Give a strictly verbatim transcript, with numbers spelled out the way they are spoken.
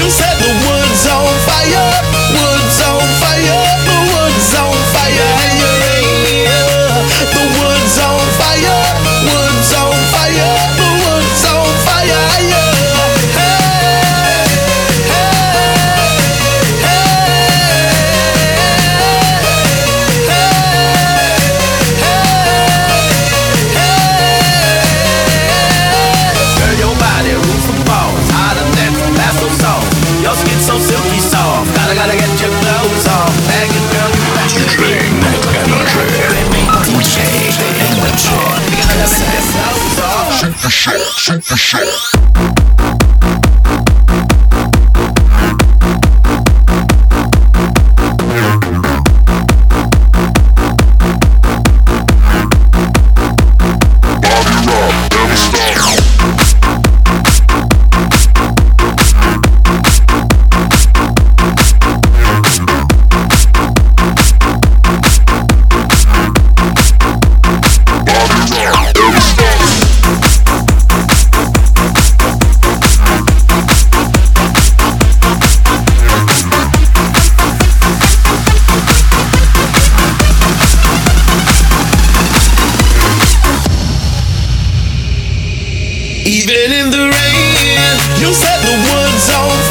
You set the woods on fire, woods on fire, the woods on fire, and you rain. The woods on fire, woods on fire, the woods on fire, yeah. Your skin so silky soft, gotta gotta get your clothes off. Bag it, girl, you back to D J Net Energy. D J Energy. Shoot for shit, shoot for shit. Even in the rain, you set the woods on